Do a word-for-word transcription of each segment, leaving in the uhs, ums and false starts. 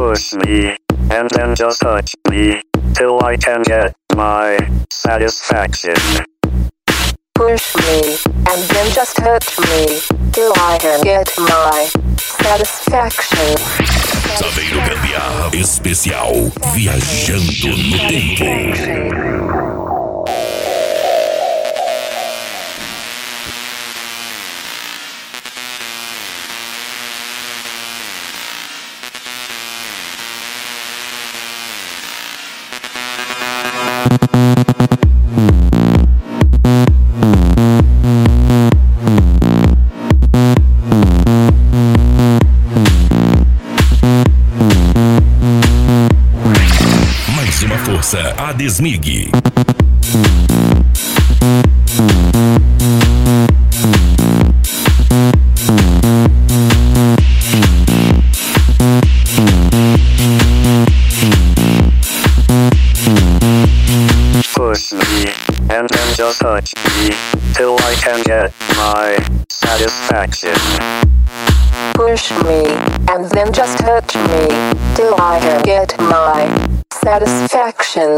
Push me, and then just touch me, till I can get my satisfaction. Push me, and then just touch me, till I can get my satisfaction. Saveiro Gambiarra Especial, Viajando no Tempo. Mais uma força, a Desmig. Push me, and then just touch me, till I can get my satisfaction. Push me, and then just touch me, till I can get my satisfaction.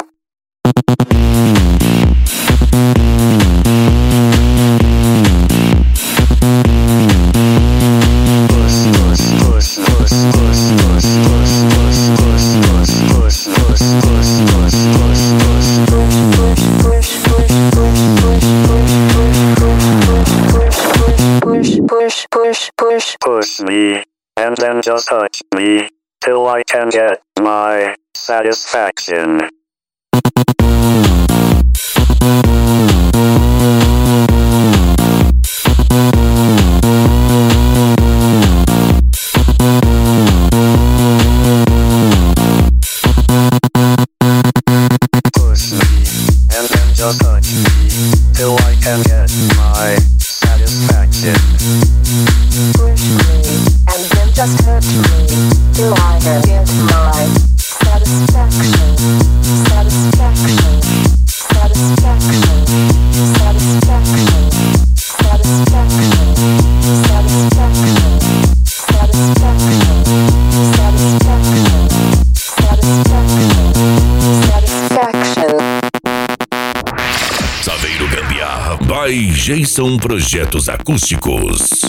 Push, push, push. Push me, and then just touch me, till I can get my satisfaction. Push me, and then just touch me, till I can get my satisfaction. Push me, and then just touch me, till I can get my satisfaction. Satisfaction. Satisfaction. Satisfaction. Satisfaction. Satisfaction. Satisfaction. Satisfaction. Satisfaction. Saveiro Gambiarra by Jason Projetos Acústicos.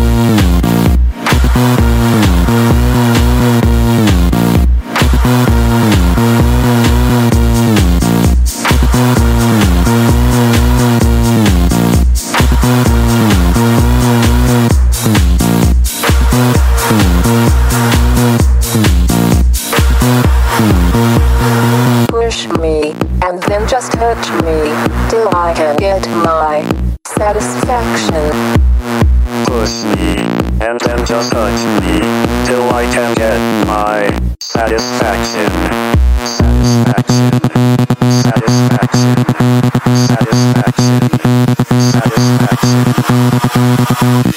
Push me, and then just touch me, till I can get my satisfaction. Push me, and then just touch me, till I can get my satisfaction. Satisfaction. Satisfaction. Satisfaction. Satisfaction.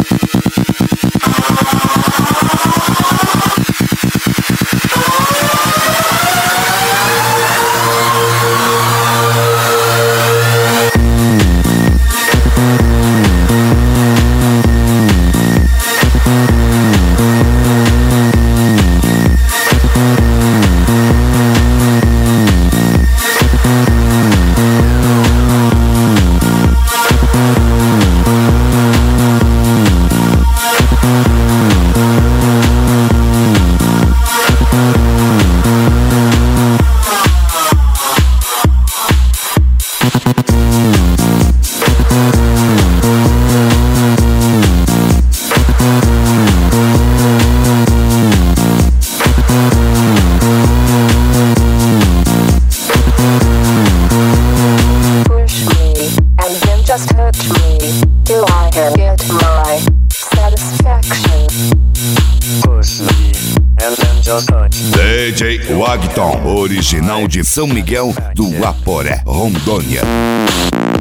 D J Wagton, original de São Miguel do Aporé, Rondônia.